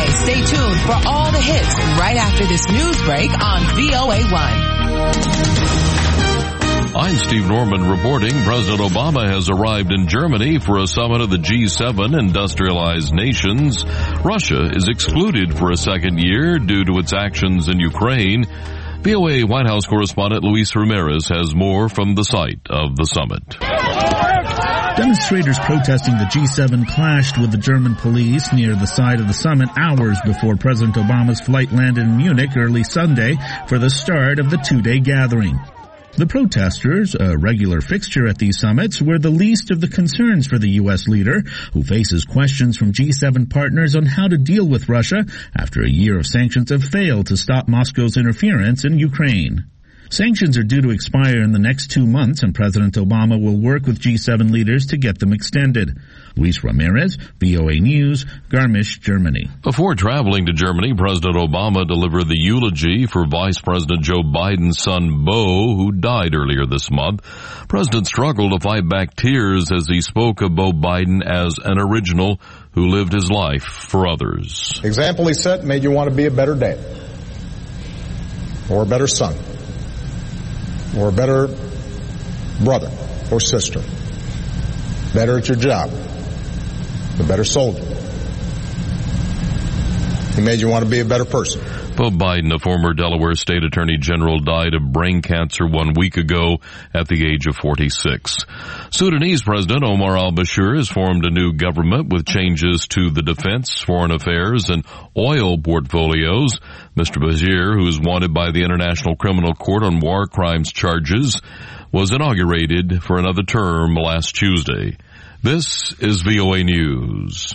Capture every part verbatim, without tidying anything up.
Stay tuned for all the hits right after this news break on V O A one. I'm Steve Norman reporting President Obama has arrived in Germany for a summit of the G seven industrialized nations. Russia is excluded for a second year due to its actions in Ukraine. V O A White House correspondent Luis Ramirez has more from the site of the summit. Demonstrators protesting the G seven clashed with the German police near the site of the summit hours before President Obama's flight landed in Munich early Sunday for the start of the two-day gathering. The protesters, a regular fixture at these summits, were the least of the concerns for the U S leader, who faces questions from G seven partners on how to deal with Russia after a year of sanctions have failed to stop Moscow's interference in Ukraine. Sanctions are due to expire in the next two months, and President Obama will work with G seven leaders to get them extended. Luis Ramirez, V O A News, Garmisch, Germany. Before traveling to Germany, President Obama delivered the eulogy for Vice President Joe Biden's son, Beau, who died earlier this month. President struggled to fight back tears as he spoke of Beau Biden as an original who lived his life for others. The example he set made you want to be a better dad, or a better son, or a better brother or sister, better at your job, a better soldier. He made you want to be a better person. Beau Biden, a former Delaware State Attorney General, died of brain cancer one week ago at the age of forty-six. Sudanese President Omar al-Bashir has formed a new government with changes to the defense, foreign affairs, and oil portfolios. Mister Bashir, who is wanted by the International Criminal Court on war crimes charges, was inaugurated for another term last Tuesday. This is V O A News.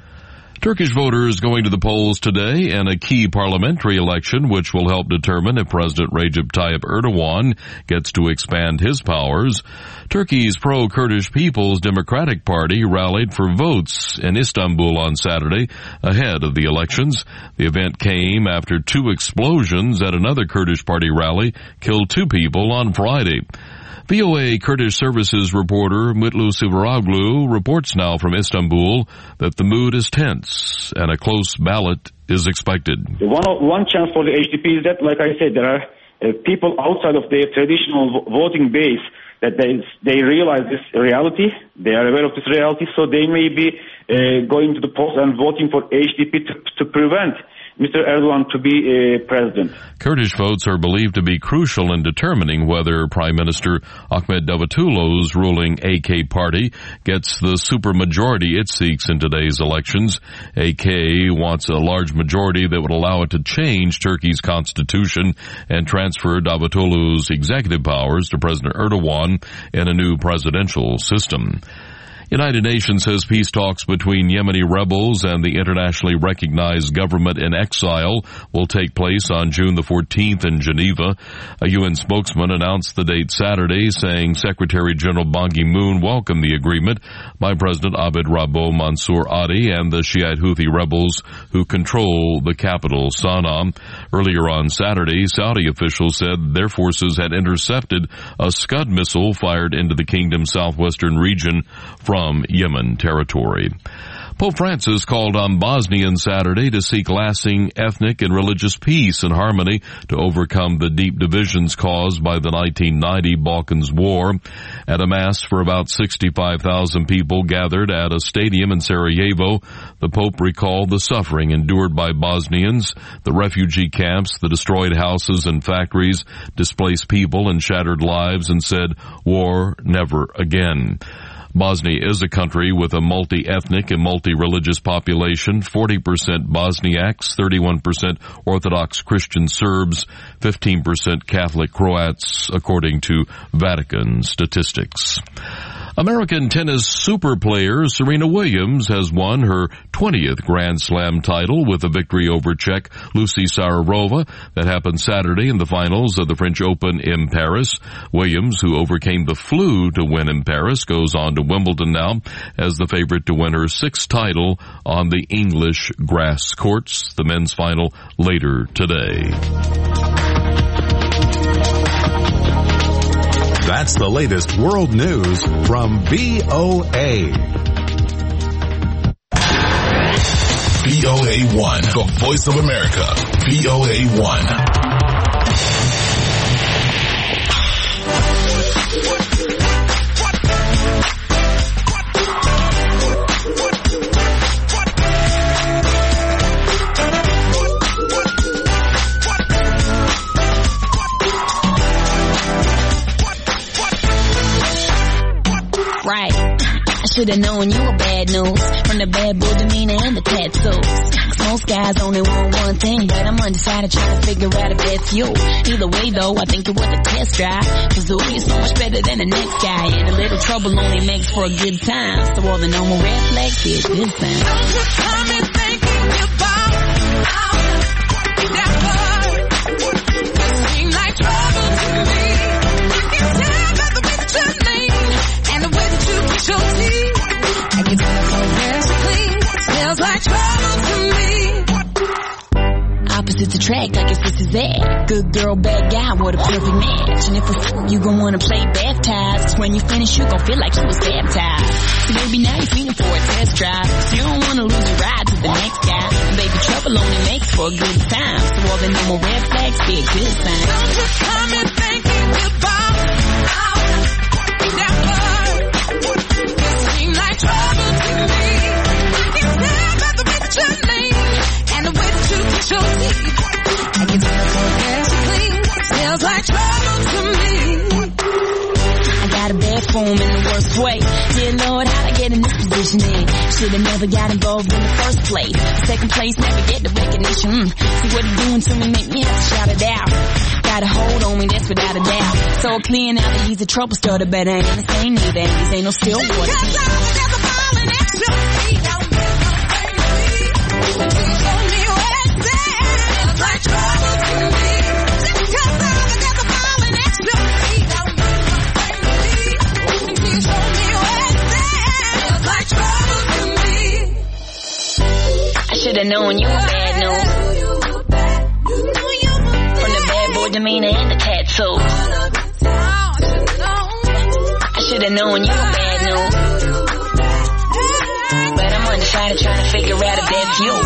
Turkish voters going to the polls today in a key parliamentary election which will help determine if President Recep Tayyip Erdogan gets to expand his powers. Turkey's pro-Kurdish People's Democratic Party rallied for votes in Istanbul on Saturday ahead of the elections. The event came after two explosions at another Kurdish party rally killed two people on Friday. V O A Kurdish Services reporter Mutlu Sivaroglu reports now from Istanbul that the mood is tense and a close ballot is expected. One, one chance for the H D P is that, like I said, there are uh, people outside of their traditional voting base that they, they realize this reality, they are aware of this reality, so they may be uh, going to the polls and voting for H D P to, to prevent Mister Erdogan to be uh, president. Kurdish votes are believed to be crucial in determining whether Prime Minister Ahmet Davutoğlu's ruling A K party gets the supermajority it seeks in today's elections. A K wants a large majority that would allow it to change Turkey's constitution and transfer Davutoğlu's executive powers to President Erdogan in a new presidential system. United Nations says peace talks between Yemeni rebels and the internationally recognized government in exile will take place on June the fourteenth in Geneva. A U N spokesman announced the date Saturday, saying Secretary General Ban Ki-moon welcomed the agreement by President Abd Rabbo Mansour Hadi and the Shiite Houthi rebels who control the capital, Sana'a. Earlier on Saturday, Saudi officials said their forces had intercepted a Scud missile fired into the kingdom's southwestern region from From Yemen territory. Pope Francis called on Bosnians Saturday to seek lasting ethnic and religious peace and harmony to overcome the deep divisions caused by the nineteen ninety Balkans War. At a mass for about sixty-five thousand people gathered at a stadium in Sarajevo, the Pope recalled the suffering endured by Bosnians, the refugee camps, the destroyed houses and factories, displaced people and shattered lives, and said, "War never again." Bosnia is a country with a multi-ethnic and multi-religious population, forty percent Bosniaks, thirty-one percent Orthodox Christian Serbs, fifteen percent Catholic Croats, according to Vatican statistics. American tennis super player Serena Williams has won her twentieth Grand Slam title with a victory over Czech Lucie Sararova that happened Saturday in the finals of the French Open in Paris. Williams, who overcame the flu to win in Paris, goes on to Wimbledon now as the favorite to win her sixth title on the English grass courts. The men's final later today. That's the latest world news from V O A. V O A one, the voice of America. V O A one. Should've known you were bad news from the bad boy demeanor and the tattoos. Cause most guys only want one thing, but I'm undecided trying to figure out if that's you. Either way though, I think it was a test drive. Cause ooh, you're so much better than the next guy, and a little trouble only makes for a good time. So all the normal red flags get good sign. Don't you come and thinking about that word. It seems like trouble to me. I can tell by the way that you lean and the way that you push your teeth. I can tell from where's clean. Smells like trouble to me. Opposites attract, I guess this is that. Good girl, bad guy, what a perfect match. And if a fool, you gon' wanna play baptized. Cause when you finish, you gon' feel like you was baptized. So baby, now you're feeling for a test drive. Cause you don't wanna lose your ride to the next guy. And baby, trouble only makes for a good time. So all the normal red flags be a good sign. Don't just come and thinking about that word. It seems like trouble to me. I can tell by the way that you lean and the way that you push your teeth. I can tell from where's clean. Smells like trouble to me. I got a bad form in the worst way. Dear Lord, how'd I get in this position then? Should've never got involved in the first place. Second place, never get the recognition. Mm. See what it's doing to me, make me have to shout it out. Got a hold on me, that's without a doubt. So clear now that he's a trouble starter, but I ain't the same neither. And these ain't no still water. Because I'm never falling extra. Don't get no friend to me. Show me where it's at. Smells like trouble to me. Just because I'm never falling extra. Don't get no friend to me. Show me where it's at. Smells like trouble to me. I should've known you were bad news. Demeanor and the tattoos. I should've known you were bad news, but I'm undecided trying to figure out if that's you.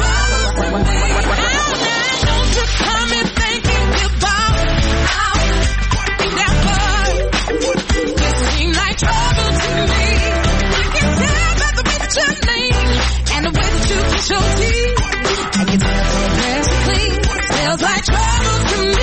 Don't you come and thinking about that word. It seems like trouble to me. I can tell by the way that you lean and the way that you push your teeth. I can tell from where's clean. Smells like trouble to me.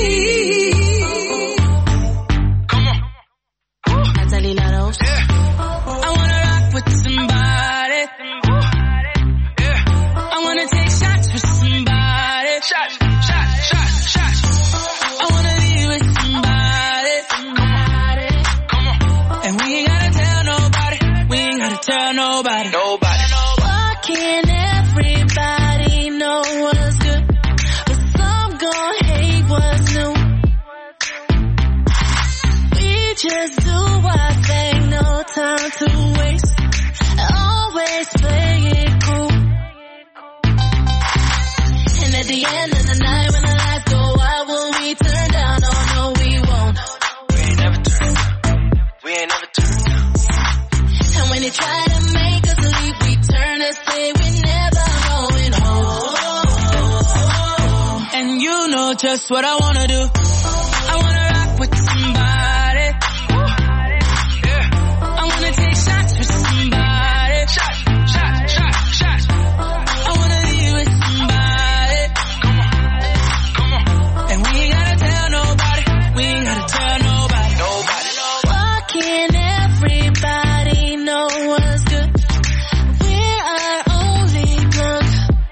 Just what I wanna do. I wanna rock with somebody. Yeah. I wanna take shots with somebody. Shots, shots, shots, shots. I wanna be with somebody. Come on, come on. And we ain't gotta tell nobody. We ain't gotta tell nobody. Nobody, nobody. Why can't everybody know what's good? We're our only drug.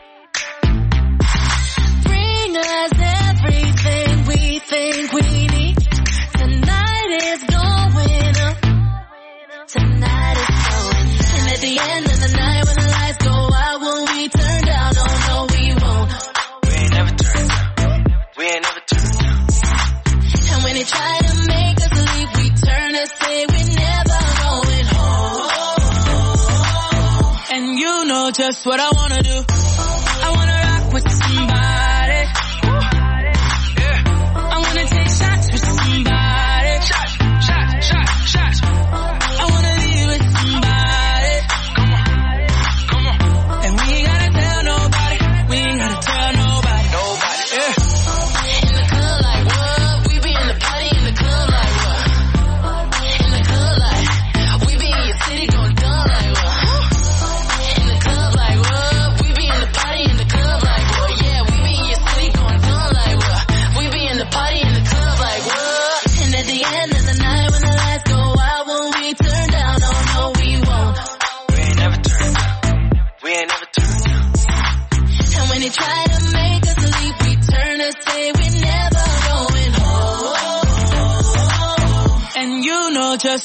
Bring us everything we think we need. Tonight is going up. Tonight is going up. And at the end of the night when the lights go out, will we turn down? Oh no, we won't. We ain't never turned down. We ain't never turned down. And when they try to make us leave, we turn and say we're never going home. And you know just what I wanna do. I wanna rock with somebody. I wanna take shots with somebody. Shots, shots, shots, shots. I wanna be with somebody. Come on, come on. And we ain't gotta tell nobody.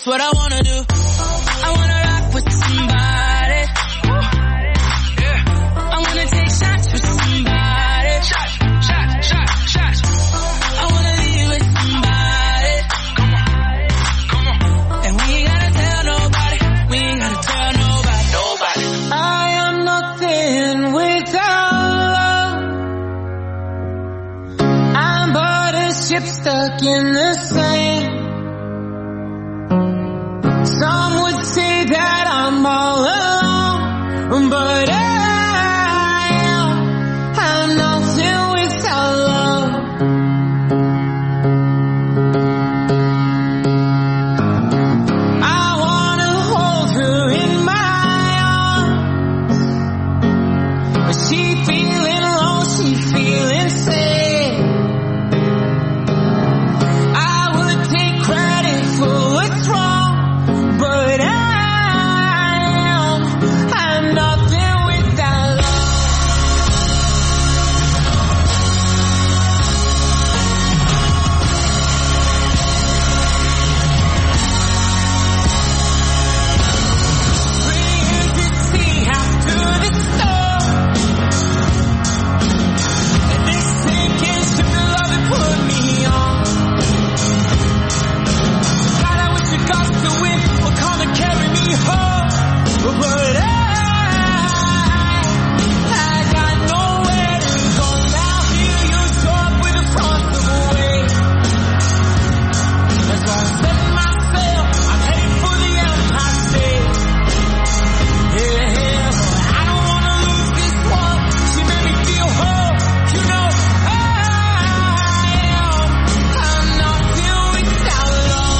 just what I wanna do. I wanna rock with somebody. Yeah. I wanna take shots with somebody. Shot, shot, shot, shot. I wanna leave with somebody. Come on, come on. And we ain't gotta tell nobody. We ain't gotta tell nobody. Nobody. I am nothing without love. I'm but a ship stuck in the sand. Some would say that I'm all alone, but I am, I'm nothing without love. I wanna hold her in my arms, but she feeling low, she feeling sad. I would take credit for what's wrong. But I am, I'm nothing without love. Bring the tea after the storm. And this sinking ship of love that put me on. God, I wish the gods to win. Carry me home, but I, I got nowhere to go now. Here you show up with a front of a way. That's why I set my sail. I'm headed for the Empire State. Yeah, yeah, I don't wanna lose this one. She made me feel whole. You know I am. I'm nothing without love.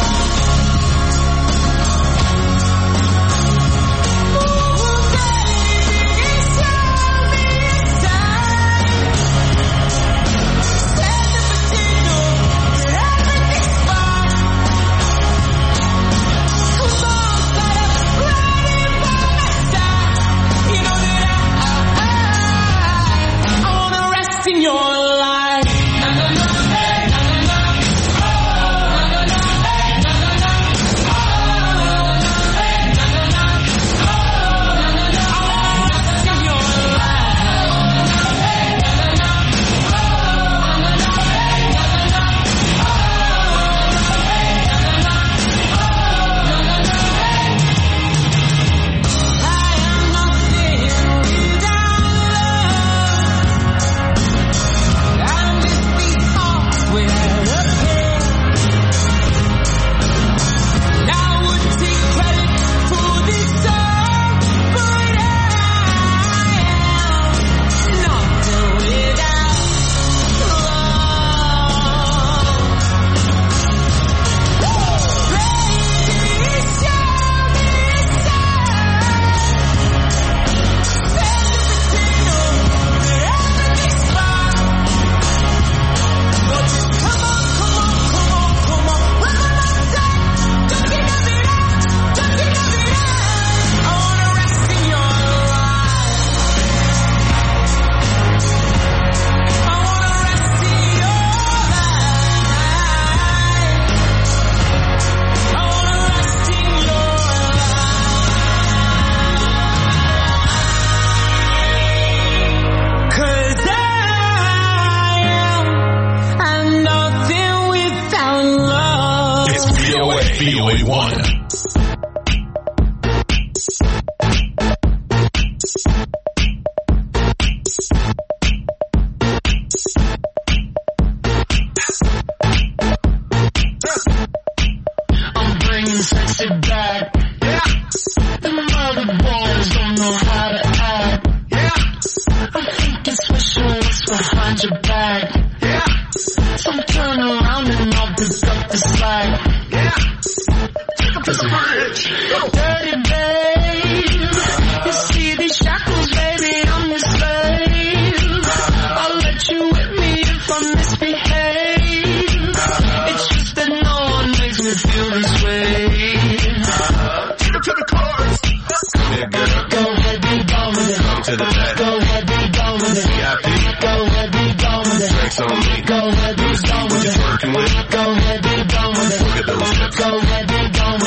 In your life, na na na, hey, na na na, oh, na na na, hey, na na na, oh, hey, na na na, oh, na na na, oh, in your life, hey, na na na, oh, na na, hey, na na na, oh, hey, na na na, oh, na na na, I am nothing without I'm just sweetheart without a care. I wouldn't take credit for this song, but I am nothing without love. Please show me a sign. Send the potato wherever they spot. But just come on, come on, come on, come on. One more time. Don't you love it out? Don't you love it out? I wanna rest in your life. I wanna rest in your life. I wanna rest in your life. 'Cause I am, I'm nothing without love. It's V O A, V O A one. I'm bringing sexy back. Yeah. The mother boys don't know how to act. Yeah. I'm thinking special what's behind your back. Yeah. So turn around and I'll pick up the slack. Yeah. Take up to the bridge. Dirty babe. You see these shackles, baby, I'm your slave. I'll let you whip me if I misbehave. It's just that no one makes me feel this way. Take up to the chorus. Yeah, girl. Go ahead, be gone with it. Come to the back. Go ahead, be gone with it. V I P. Go ahead, be gone with it. Drinks on me. Go ahead, be gone with it. What you working with? Go ahead, be gone with it. Look at those hips. Go ahead, be gone with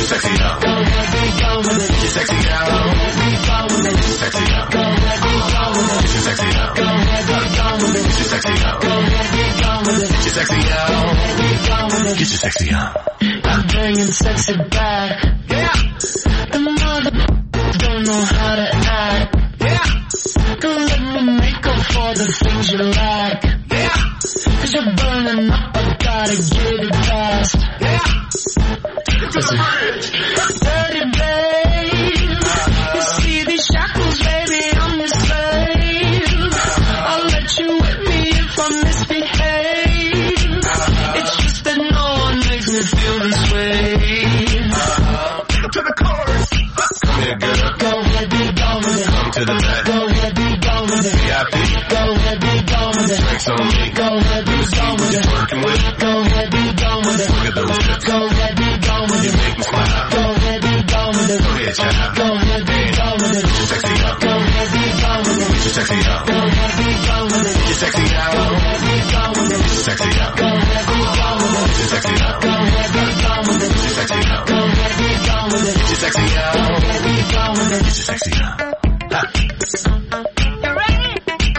sexy out. Go ahead, be gone with it. Get your sexy out. Go ahead, be gone with it. Get your sexy out. Go ahead, be gone with it. Get your sexy out. Go ahead, be gone with it. Get your sexy out. Go ahead, be gone with it. Get your sexy out. Go ahead, be gone with it. Get your sexy out. I'm bringing sexy back. Yeah. The mother don't know how to act. Yeah. Don't let me make up for the things you lack. Yeah. Cause you're burning up, I gotta get it fast. Yeah. Listen. Dirty babe. You see these shackles, baby, I'm your slave. I'll let you whip me if I misbehave. It's just that no one makes me feel this way. To the chorus. Come here, girl. Go ahead, be gone with it. Come to the back. Go ahead, be gone with it. V I P. Go ahead, be gone with it. Drinks on me. Go ahead, be gone with it. Working with. Go ahead, be gone with it. Look at those hips. Go ahead, be gone with it. Make me smile. Go ahead, be gone with it. Go ahead, child. Go ahead, be gone with it. Get your sexy out. Go ahead, be gone with it. Get your sexy out. Go ahead, be gone with it. Get your sexy out. Go ahead, be gone with it. Get your sexy out. Go ahead, be gone with it. Get your sexy out. Go ahead, be gone with it. Get your sexy out. Go ahead, be gone with it. Get your sexy out. Go ahead, be gone with it. Get your sexy out. Ha. You ready?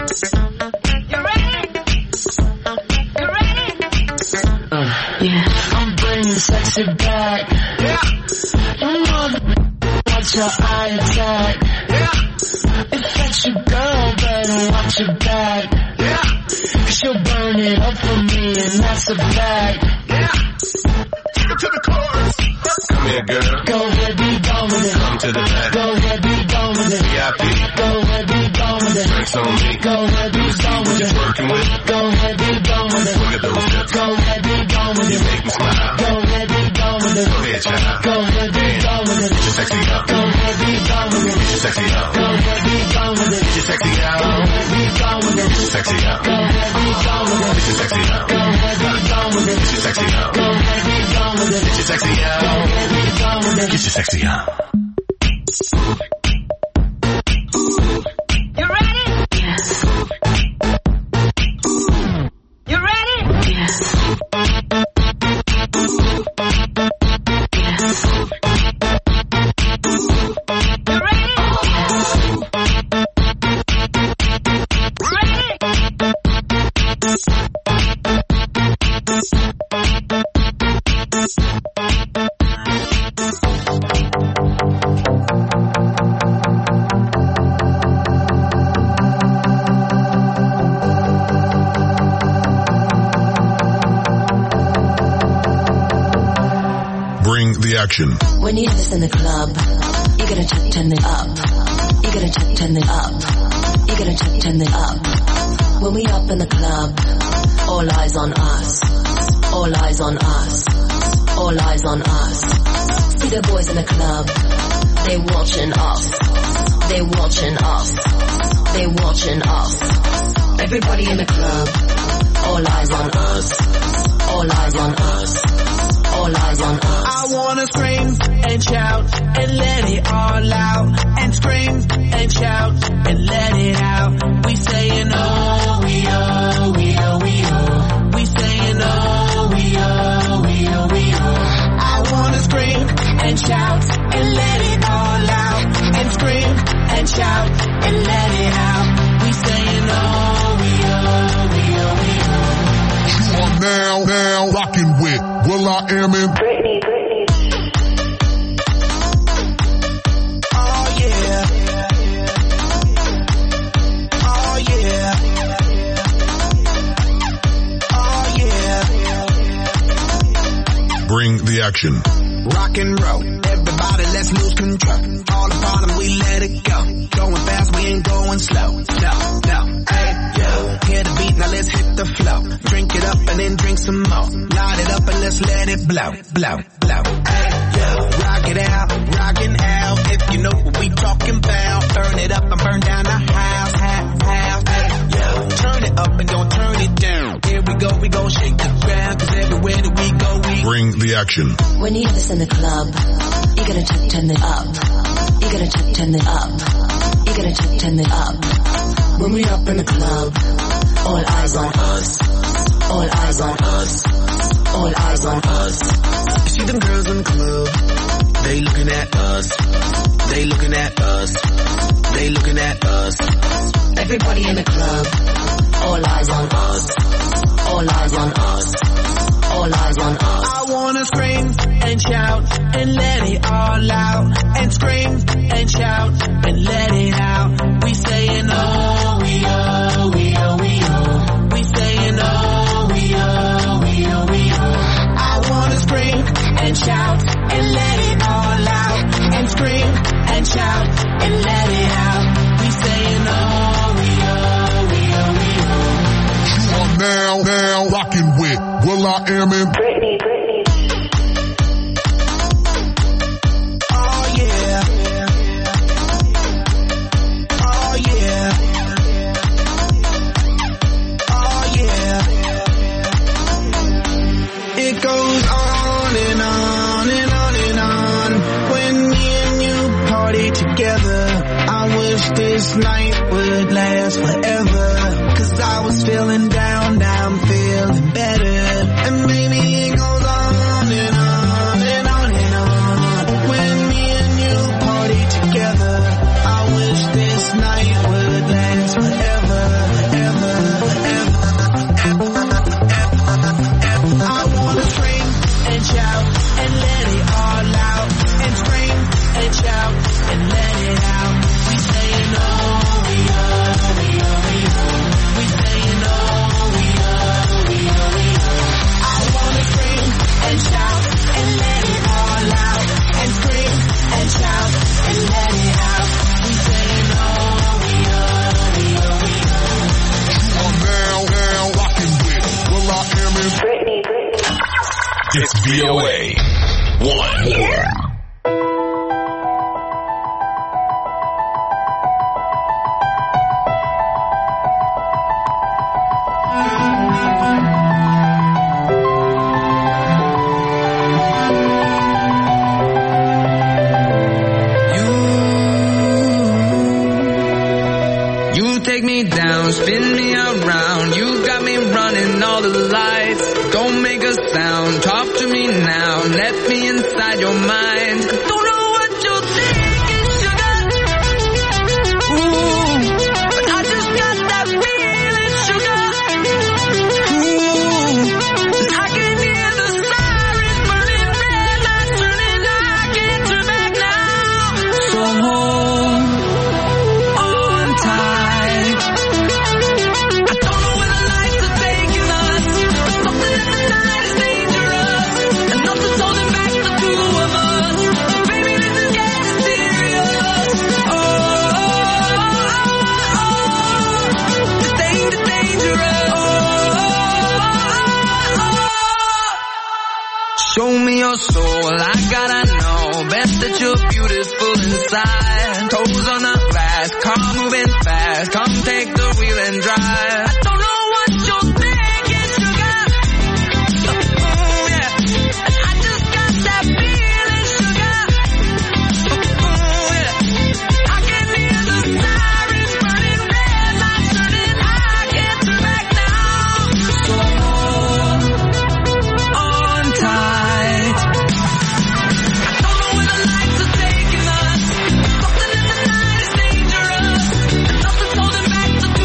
You ready? You ready? Uh, yeah. I'm bringing sexy back. Yeah. You mother, watch your eye attack. Yeah. If that's your girl, better watch your back. Yeah. Cause you'll burn it up for me, and that's a fact. Yeah. Take it to the chorus. Come here, girl. Go ahead, be gone with it. Come to the back. Go ahead, be gone with it. V I P. Go ahead, be gone with it. Drinks on me. Go ahead, be gone with it. Working with. Go ahead, be gone with it. Look at those hips. Go ahead, be gone with You it. make me smile. Go ahead, be gone with it. Go ahead, child. Go ahead, be gone with it. Get your sexy out. Go ahead, be gone with it. Get your sexy out. Go ahead, be gone with it. Get your sexy out. Go ahead, be gone with it. Get your sexy out. Go ahead, be gone with it. Get your sexy out. Go ahead, be gone with it. Get your sexy out. Go ahead, be gone with it. Get your sexy out. Go ahead, be gone with it. Get your sexy out. You ready? Yes. You ready? Yes. Yes. You ready? Bring the action. When you have this in the club, you gotta turn, turn it up. You gotta turn, turn it up. You gotta turn, turn it up. When we up in the club, all eyes on us. All eyes on us. All eyes on us. See the boys in the club, they watching us. They watching us. They watching us. Everybody in the club, all eyes on us. All eyes on us. All eyes on us. I wanna scream and shout and let it all out. And scream and shout and let it out. We saying oh, we oh, we oh, we oh. We saying oh, we oh, we oh, we oh. I wanna scream and shout and let it all out. And scream and shout and let it out. We saying oh, we oh, we oh, we oh. You are now, now rocking with Will I Am in Britney, Britney. Oh yeah. Oh yeah. Oh yeah. Bring the action. Rock and roll. Everybody, let's lose control. All the bottom, we let it go. Going fast, we ain't going slow. No, no, hey, yo. Hear the beat, now let's hit the flow. Drink it up and then drink some more. Light it up and let's let it blow, blow, blow. Hey, yo. Rock it out, rockin' out. If you know what we talking about. Burn it up and burn down the house, house, house. Hey, yo. Turn it up and don't turn it down. Here we go, we gon' shake the ground. Cause everywhere that we go, we Bring the action. When you have this in the club, you gotta turn, turn it up. You gotta turn, turn it up. You gotta turn, turn it up. When we up in the club, all eyes on us. All eyes on us. All eyes on us. see them girls in the club. They at us. They looking at us. Everybody in the club, all eyes on us. All eyes on us. All eyes on us. I wanna scream and shout and let it all out. And scream and shout and let it out. We saying oh, we oh, we oh, we oh. We saying oh, we oh, we oh, we oh. I wanna scream and shout and let it all out. And scream and shout and let it out. We saying oh, we oh, we oh, we oh. You are now, now rocking with Will I Am in Britney, Britney. Oh yeah. Oh yeah. Oh yeah. It goes on and on and on and on. When me and you party together, I wish this night would last forever. Cause I was feeling down, now I'm feeling better. And maybe it goes on and on and on and on. When me and you party together, I wish this night would last forever, forever, forever, forever, forever. I wanna scream and shout and let it all out. And scream and shout and let it out. We saying oh, we oh, we oh, we oh. We saying oh, we oh, we oh, we oh. I wanna scream and shout and let it all out. And scream and shout and let it out. We saying oh, we oh, we oh, we oh. You are now, now rocking with Will I Am in Britney, Britney. It's V O A. One. Yeah. You take me down, spin me around. You got me running all the lights. Don't make a sound, talk to me now. Let me inside your mind. Don't know what you're thinking, sugar. Ooh, but I just got that feeling, sugar. Ooh, and I can hear the sirens burning, red lights turning. I can't turn back now. So hold on tight. I don't know where the lights are taking us, but something in the night is dangerous, and nothing's holding back the two of us. Baby, this is getting serious. Oh, oh, oh, oh. This thing is dangerous. Oh, oh, oh, oh. Show me your soul, I gotta know. Best that you're beautiful inside. Toes on the glass, car moving fast. Come take the wheel and drive. I don't know what you're thinking, sugar. Oh, yeah. And I just got that feeling, sugar. Oh, yeah. I can hear the sirens burning, red lights turning. I can't turn back now. So hold on tight. I don't know where the lights are taking us. Something in the night is dangerous, and nothing's holding back the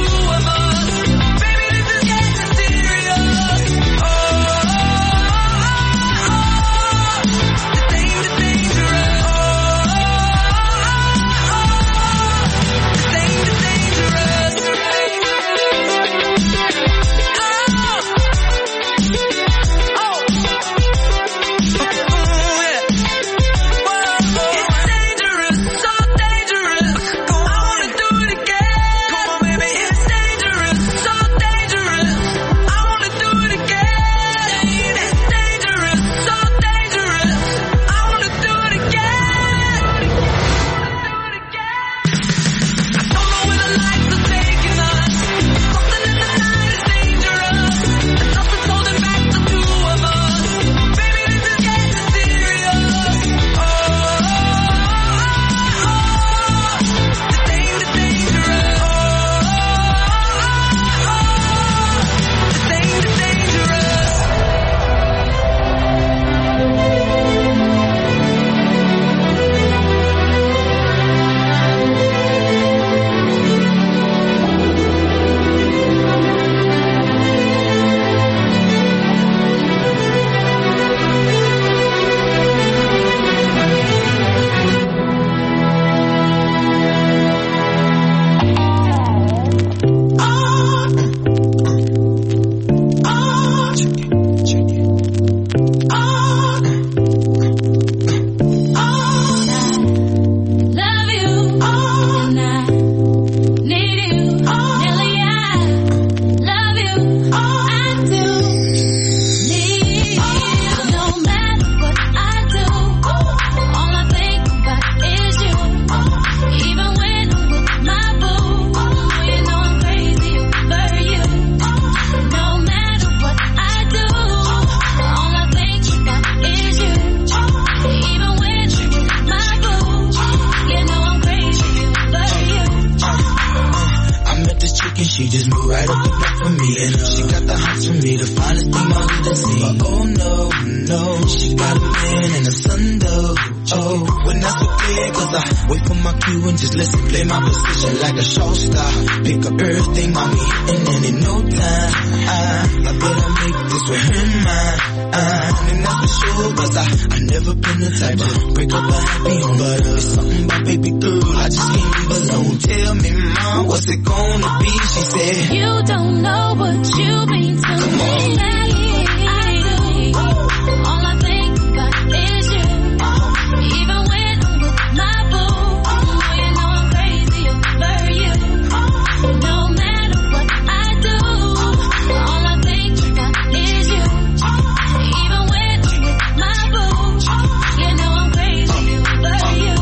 she just moved right up the block for me. And uh, she got the hots for me, the finest thing I've ever seen. But oh no, no, she got a man and a son though. Oh, when that's okay, cause I wait for my cue and just listen, play my position like a show star. Pick up everything, mommy, hitting and in no time. I, I better make this with him mine. Uh, and that's for sure, cause I, I never been the type to break up a happy home. But uh, it's something about baby girl, I just can't leave alone. Tell me, mom, what's it gonna be? She said, you don't know what you mean to come me. on. I do. All I think about is you. Even when I'm with my boo, oh, you know I'm crazy over you. No matter what I do, all I think about is you. Even when I'm with my boo, you know I'm crazy over you.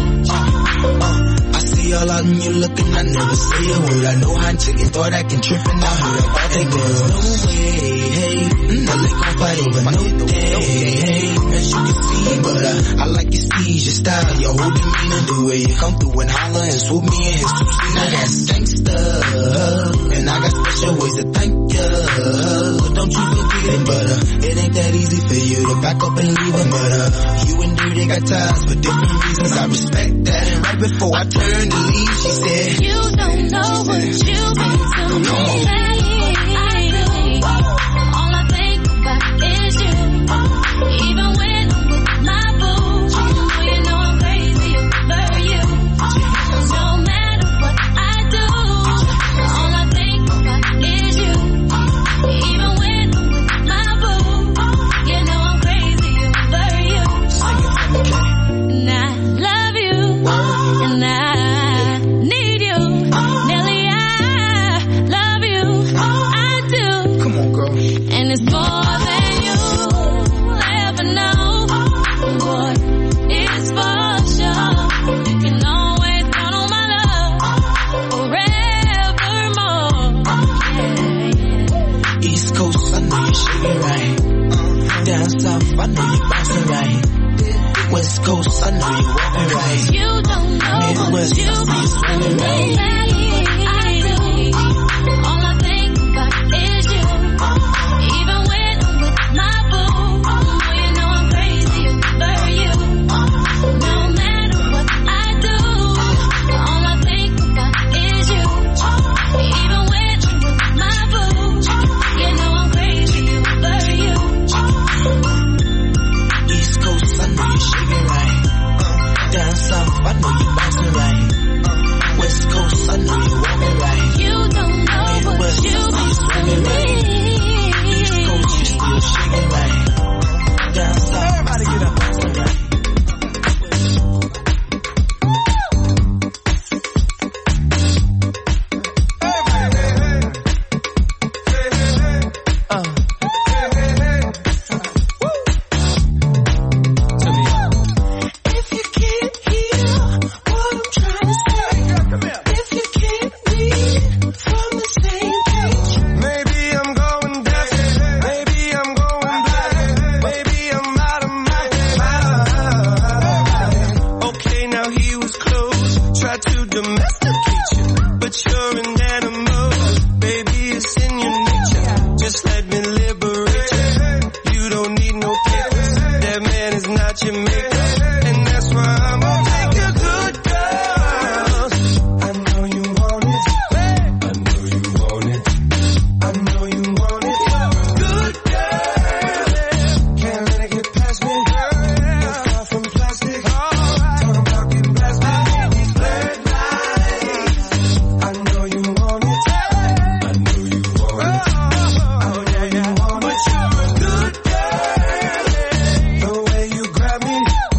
I see all out and you looking, I never say a word. I know how chicken thought I can trip and I heard about that girl. No way, hey, no they gon' fight over no day, hey, as you can see, but uh, I like your steez, your style, your whole demeanor, the way you come through and holler and swoop me in his two seat. Now that's gangsta, and I got special ways to thank ya. Don't you forget it, but uh, it ain't that easy for you to back up and leave him. But uh, you and Dirty got ties for different reasons. I respect that. And right before I turned to leave, she said, you don't know what you mean to me. I do. All I think about is you. Even when I'm with my boo, oh, you know I'm crazy over you. No matter what I do, all I think about is you. Even when I'm with my boo, you know I'm crazy over you. And I love you, and I need you. Nelly, I love you. I do. come on, girl. And it's more than you ever know. Boy, it's for sure. You can always count on my love forevermore. Yeah, yeah. East Coast, I know you shaking right. Uh, down south, I know you bouncing right. West Coast, I know you walking right. You don't know Midwest, what you I see you mean swinging to right. me. I do. All I think about is you. Even when I'm with my boo, oh, you know I'm crazy over you. No matter what I do, all I think about is you. Even when I'm with my boo, you know I'm crazy over you. East Coast, I know you shaking right. Uh, down south, I know you bouncing right. Uh, West Coast, I know you walking right. You don't know what Midwest, you I see you swinging right. East mean. Coast, you still shaking right. Uh, down south, everybody get up, bouncing right. If you can't hear what I'm trying to say, if you can't read from the same page, Maybe I'm going deaf, maybe I'm going blind, maybe I'm out of my mind. Okay, now he was close, tried to domesticate you, but you're an animal, baby, it's in your nature. Just let me liberate you. You don't need no papers, that man is not your maker, and that's why I'm gonna take a good girl. I know you want it. I know you want it. I know you want it. Good girl. Can't let it get past me. You're far from plastic. Talking about getting blasted in these blurred lights. I know you want it. I know you want it. I know you want it. But you're a good girl. The way you grab me,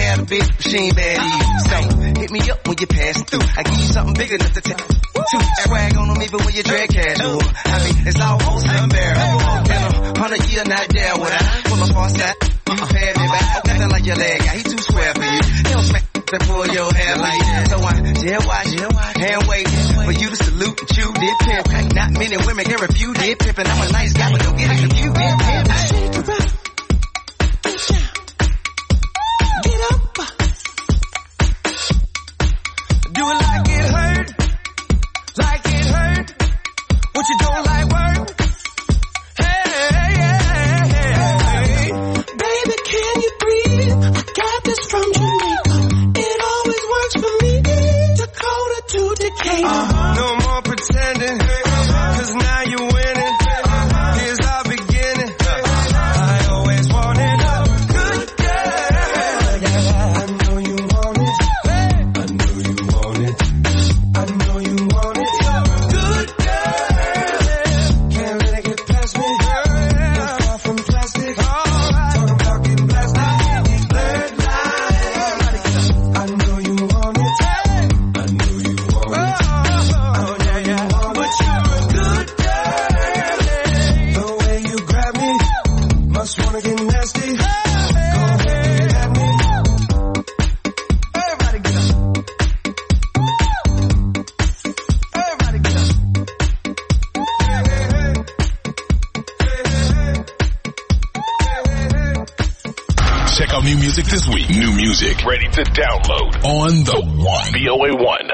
had a big machine bad either. So hit me up when you pass through. I give you something big enough to take. Two swag on them even when you drag casual. I mean, it's all wholesome unbearable. In a hundred year not there with I pull up on that. Pad me back. Nothing like your leg guy. He too square for you. He don't smack to pull your hair like that. So I jail watch, hand wait for you to salute and chew. Did pimp. Not many women can refuse. Did pimp and I'm a nice guy, but don't get it confused. Did pimp. Shake it up. Get up. Do it like it hurt. Like it hurt. What you don't like work? Hey, hey, hey, hey. Baby, can you breathe? I got this from Jamaica. It always works for me. Dakota to Decatur. Uh-huh. No more pretending, cause now you're winning. Here's our beginning. I always wanted a good girl. I know you want it. I know you want it. I know you want it. Good girl. Can't let it get past me. You're far from plastic. Talking about getting blasted. Third line. I know you want it. I know you want it. I know you want it. But you're a good girl. The way you grab me, must wanna get nasty. Go ahead at me. Everybody get up. Everybody get up. Hey, hey, hey. Hey, hey, hey. Check out new music this week. New music ready to download on the One. V O A one.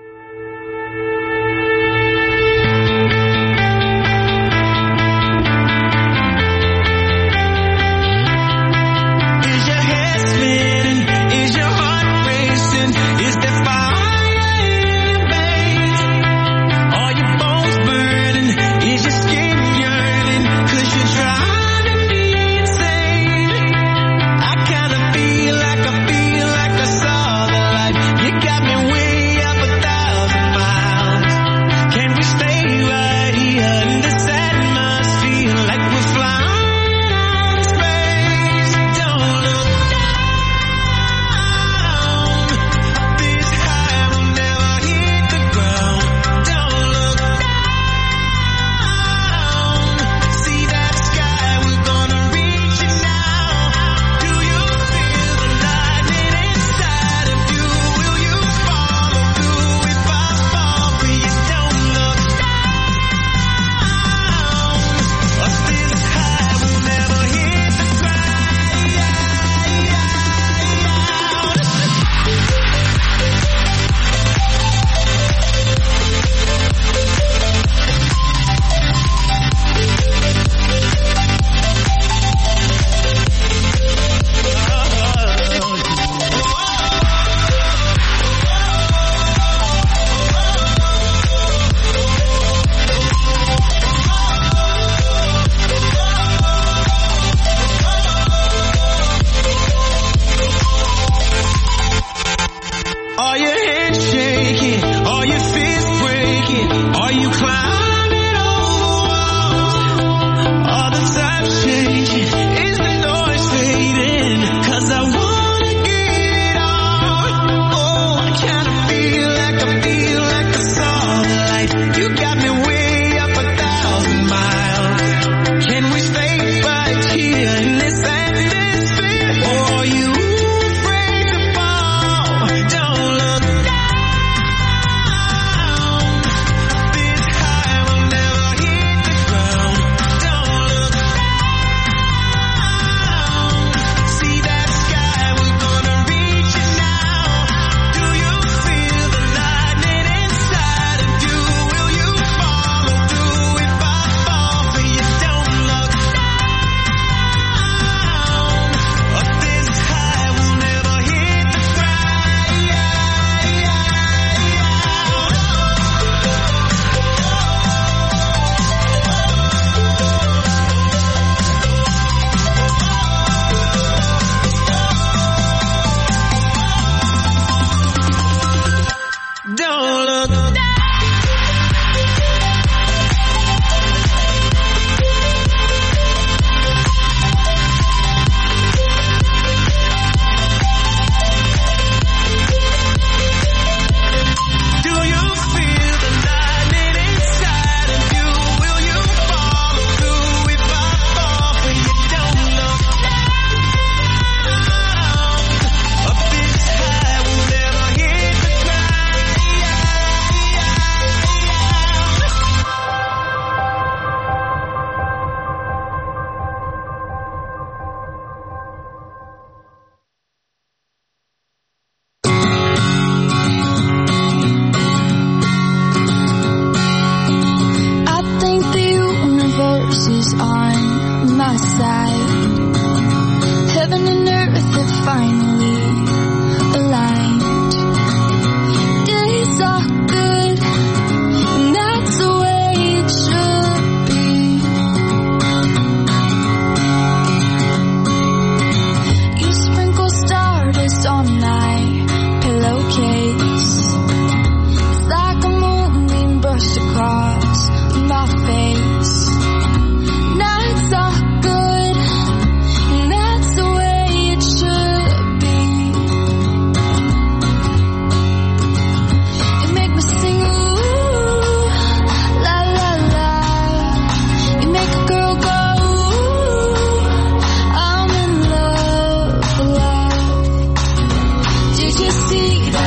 Is your head spinning? Is your heart racing? Is there fire in your veins? Are your bones burning? Is your skin yearning? Cause you're driving me insane. I kinda feel like I feel like I saw the light. You got me way up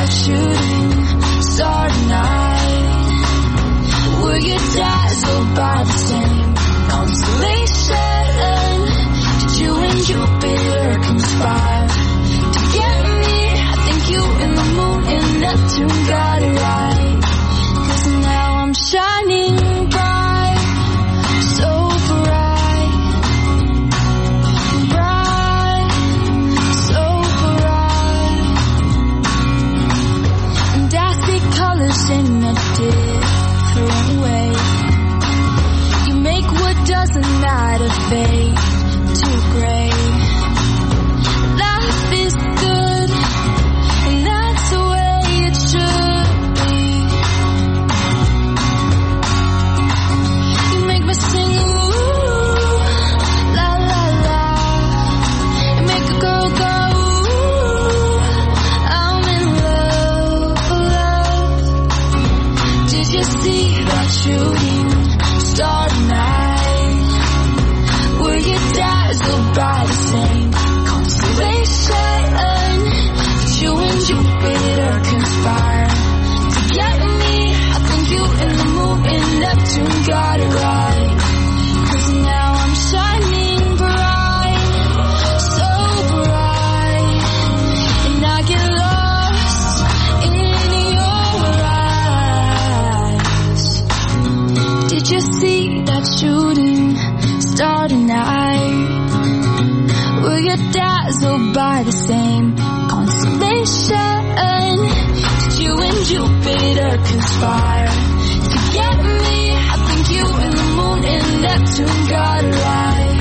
that shooting star tonight? Were you dazzled by the same constellation? Did you and Jupiter conspire to get me? I think you and the moon and Neptune got it right. 'Cause now I'm shining bright, so bright, bright, so bright. And I see colors in a different way. You make what doesn't matter fade to gray. Life is good, and that's the way it should be. You make me sing, ooh, la la la. You make a girl go, ooh, I'm in love, love. Did you see that shooting star tonight? Were you dazzled by the same constellation? Did you and Jupiter conspire to get me? I think you and the moon and Neptune got it right. 'Cause now I'm shining bright, so bright, and I get lost in your eyes. Did you see that shooting star tonight? Were you dazzled by the same constellation? Did you and Jupiter conspire to get me? I think you and the moon and Neptune got it right.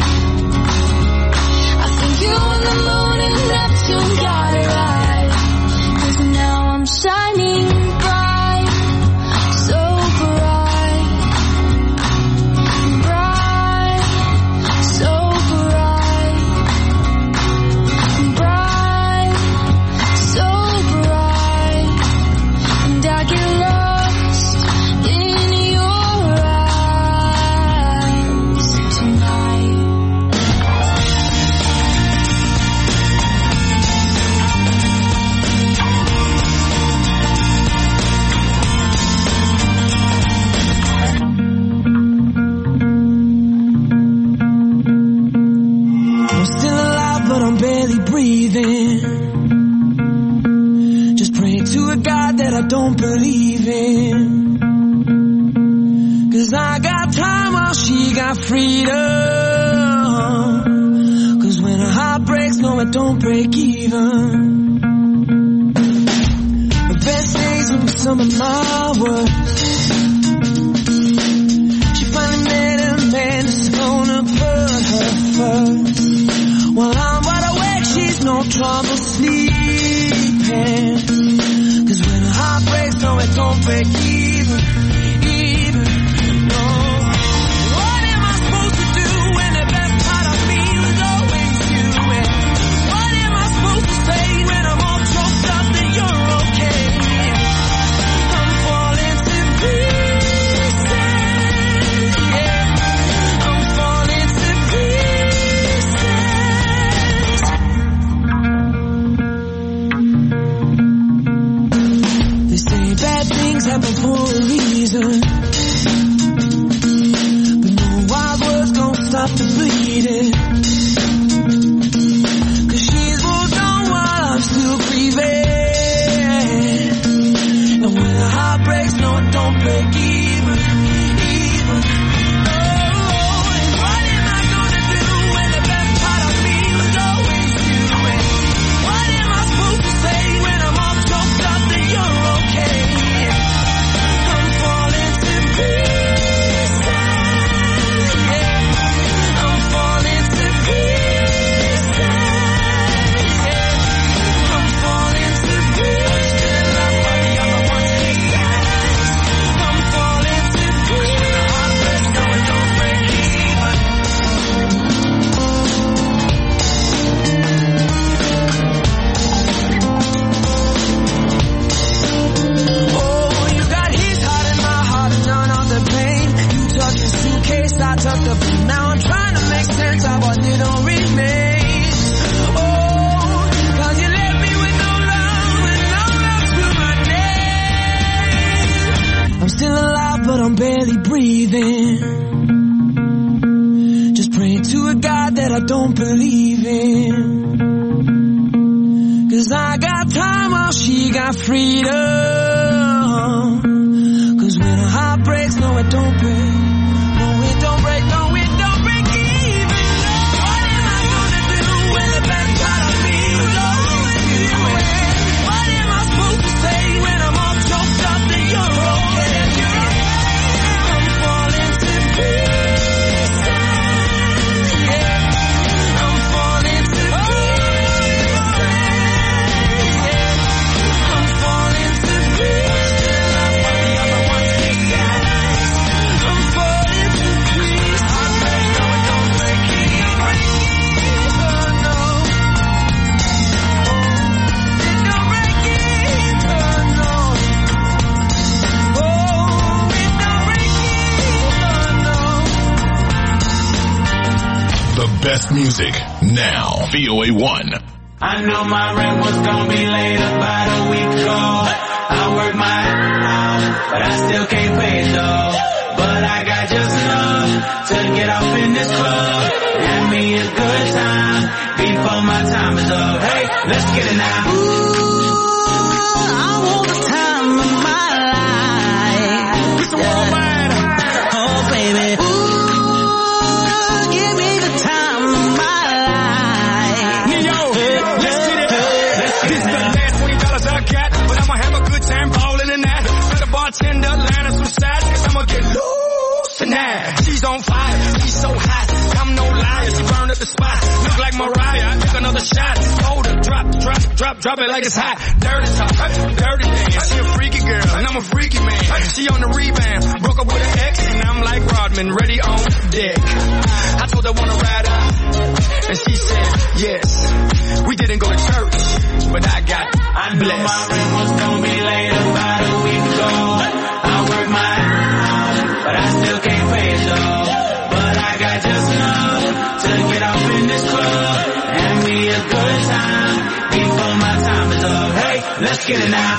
I think you and the moon and Neptune got it right. 'Cause now I'm shining bright, so bright, bright, so bright, bright, so bright, and I get lost in your eyes tonight. I'm still alive, but I'm barely breathing. Just praying to a God that I don't believe in. 'Cause I got time while she got freedom. 'Cause when a heart breaks, no, it don't break even. The best days will be some of my worst. She finally met a man that's gonna put her first. While I'm wide awake, she's no trouble sleeping. 'Cause when a heart breaks, no, it don't break even, even, no. What am I supposed to do when the best part of me was always you? And what am I supposed to say when I'm all choked up that you're okay? I'm falling to pieces, yeah. I'm falling to pieces. They say bad things happen for a reason, but no wild words gon' stop the bleeding. 'Cause she's moved on while I'm still grieving. And when a heart breaks, no, it don't break even, even. No. And what am I gonna do when the best part of me was always you? And what am I supposed to say when I'm all choked up that you're okay? I'm falling to pieces, yeah. I'm falling to pieces, yeah. I'm falling to pieces. I'm falling barely breathing. Just praying to a God that I don't believe in. Cause I got time while she got freedom. Cause when a heart breaks, no it don't break. No it don't break, no it don't break even. What am I gonna do when the best part of me goes to you? What am I supposed to say when I'm all choked up that you're okay? I'm falling to pieces. Yeah. I'm falling to pieces. I'm falling to pieces. I'm what the other ones think that. I'm falling to pieces. I break, no it don't break it. Oh no. It don't break it. Oh no. Oh, it don't break it. Oh no. The best music now. V O A one. I knew my rent was gonna be late about a week ago. I worked my ass off, but I still can't pay it though. But I got just enough to get off in this club. Have me a good time before my time is up. Hey, let's get it now. I want the time of my life. It's the worldwide. Oh, baby. Ooh, give me the time of my life. Yo, let's get it. This is the last twenty dollars I got, but I'ma have a good time balling in that. Tell the bartender, line us some shots, cause I'ma get loose tonight. She's on fire, she's so hot, I'm no liar, she burned up the spot. Look like Mariah, I took another shot. Hold her, drop, drop, drop, drop it like it's hot. Dirty talk, dirty dance. She a freaky girl, and I'm a freaky man. She on the rebound, broke up with an ex, and I'm like Rodman, ready on deck. I told her wanna ride out, and she said yes. We didn't go to church, but I got I knew blessed. my rent was gonna be late about a week ago. I worked my ass off, but I still can't pay it though. But I got just enough to get off in this club. Have me a good time before my time is up. Hey, let's get it now.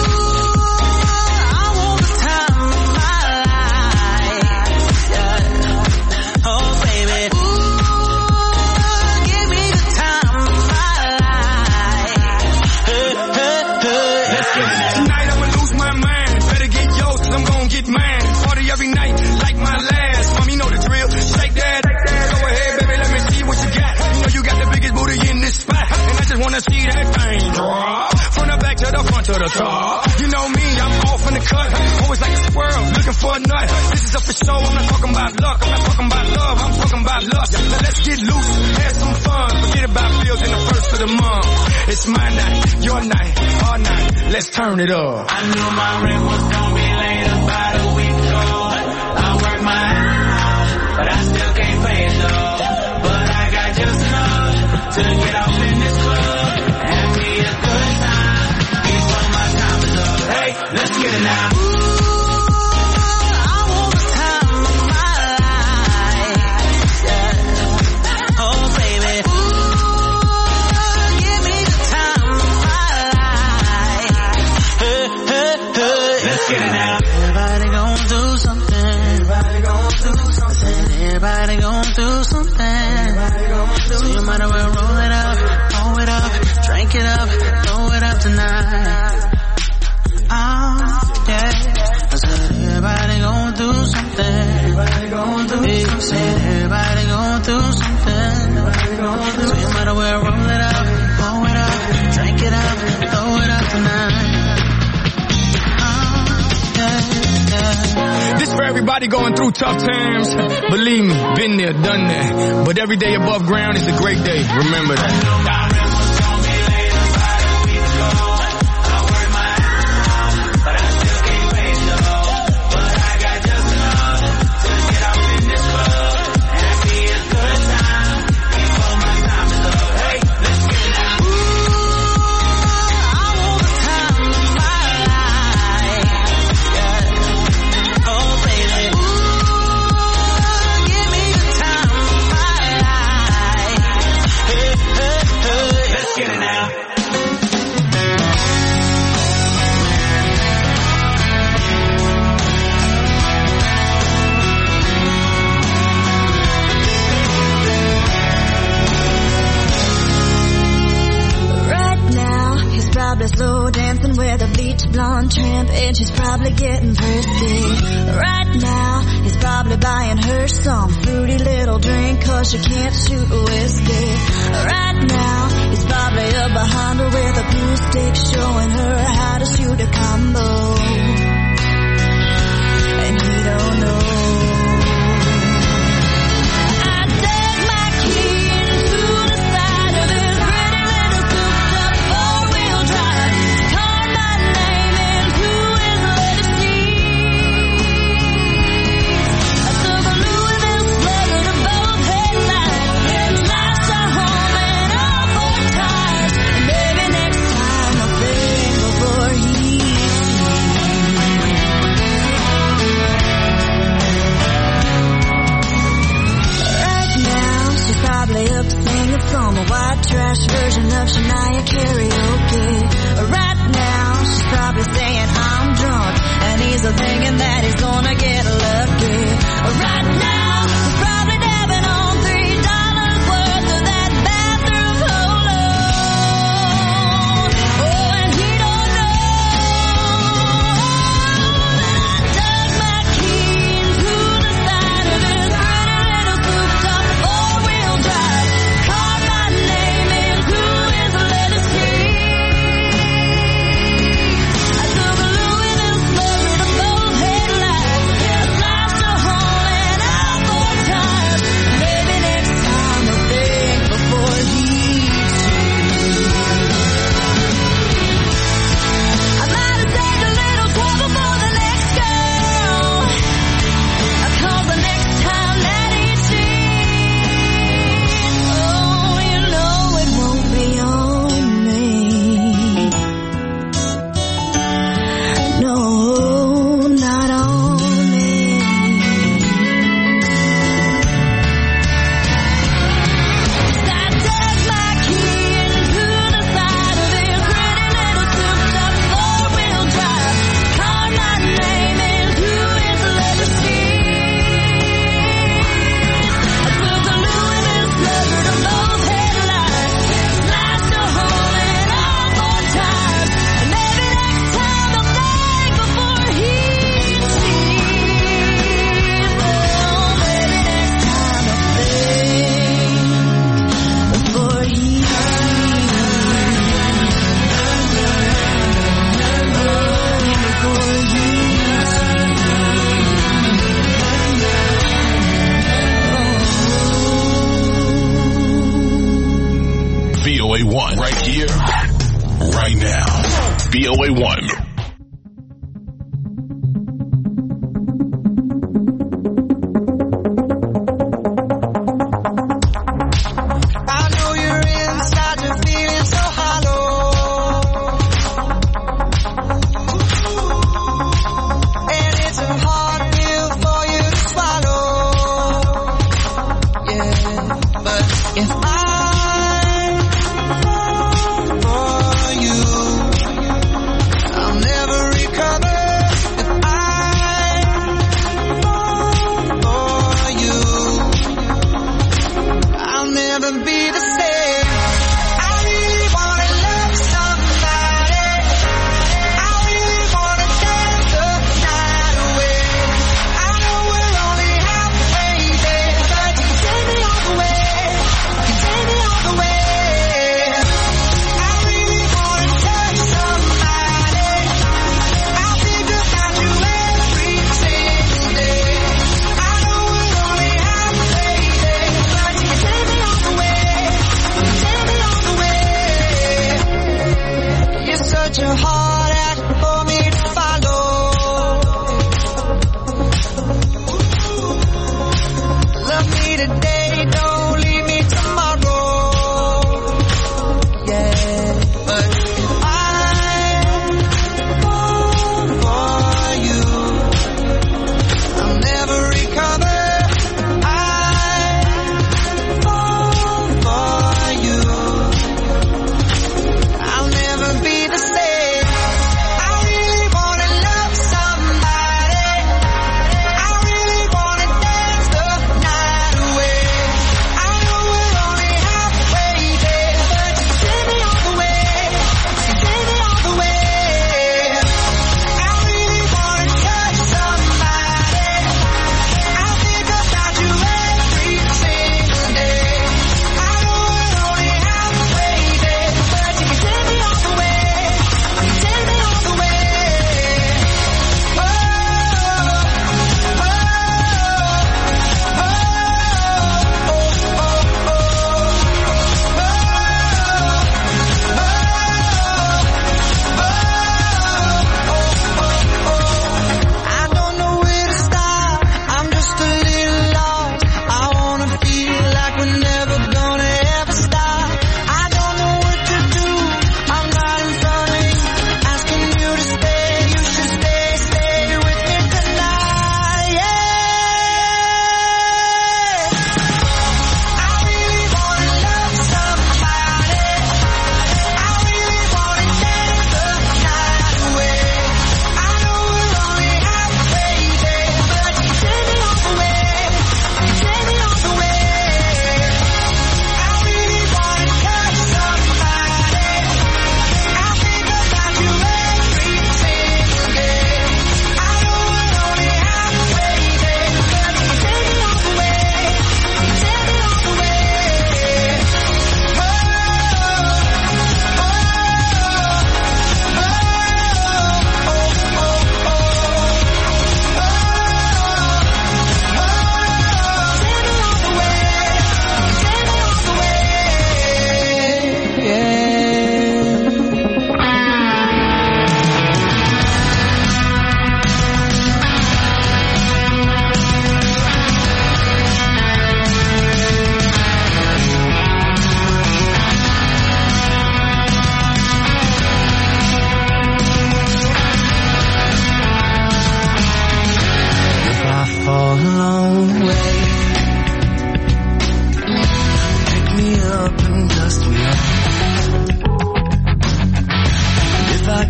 I want the time of my life. Yeah. Oh, baby. Ooh, give me the time of my life. Hey, hey, hey. Let's get it now. Tonight I'ma lose my mind. Better get yours, cause I'm gonna get mine. Party every night, like my last. Mom, you know the drill. Shake that. Go ahead, baby, let me see what you got. You know you got the biggest booty in this spot. And I just wanna see that thing drop. From the back to the front to the top. You know me, I'm off in the cut. Always like a squirrel, looking for a nut. This is up for show, I'm not talking about luck. I'm not talking about love, I'm talking about lust. Now let's get loose, have some fun. Forget about bills in the first of the month. It's my night, your night, our night. Let's turn it up. I knew my rent was gonna be late about a week ago. I worked my ass off, but I still can't pay it though. But I got just enough to get off in this club. Have me a good time before my time is up. Hey, let's get it now. I want the time of my life. Yeah. Oh, baby. Ooh, give me the time of my life. Hey, hey, hey. Let's get it now. Everybody gon' do something. Everybody gon' do something. Everybody gon' do something. Everybody gon' do so you might as well roll it up, roll it up, drink it up, throw it up tonight. Oh, yeah. I said everybody gon' do something. Everybody gon' do hey, something. Said everybody gon' do something. Everybody gon' do so you might as well roll it up, roll it up, drink it up, throw it up tonight. This for everybody going through tough times. Believe me, been there, done that. But every day above ground is a great day. Remember that. Hey, probably slow dancing with a bleach blonde tramp, and she's probably getting thirsty. Right now, he's probably buying her some fruity little drink, cause she can't shoot whiskey. Right now, he's probably up behind her with a pool stick, showing her how to shoot a combo. And he don't know. From a white trash version of Shania karaoke. Right now, she's probably saying I'm drunk, and he's thinking that he's gonna get lucky. Right now, he's probably dabbing on three dollars worth of that bathroom polo. Oh, and he don't know that I dug my key into the side of his pretty little cooped-up four-wheel drive. V O A one, right here, right now. V O A one. I'll never be the same.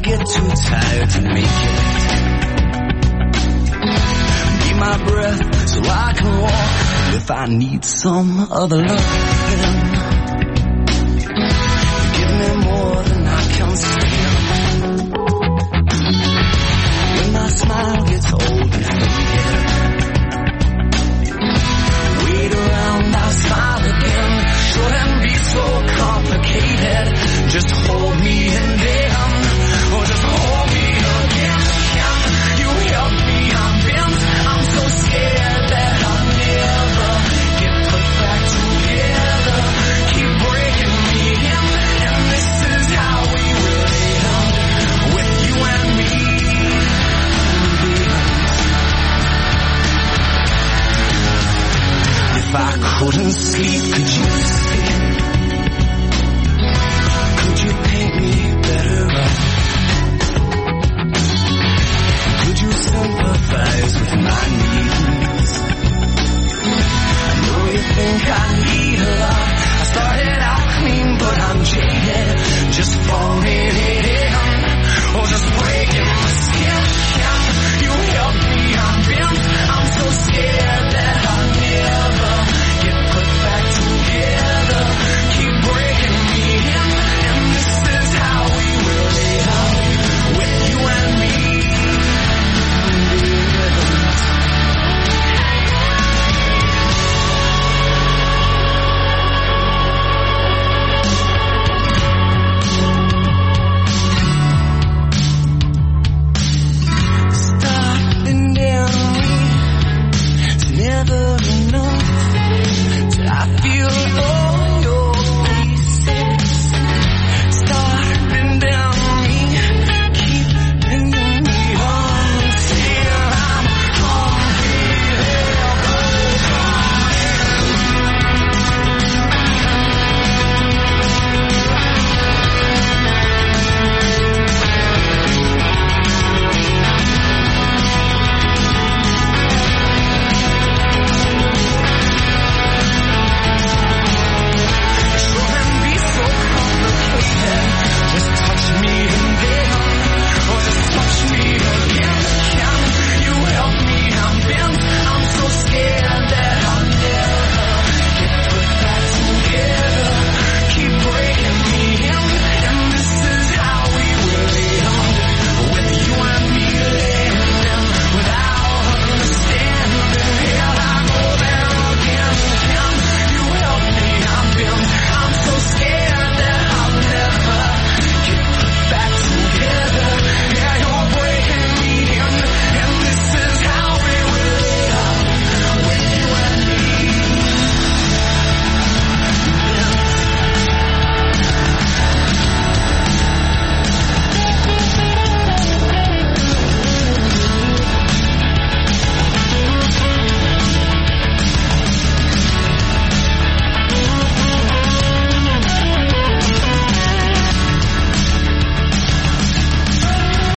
get too tired to make it. Keep my breath so I can walk if I need some other love. Give me more than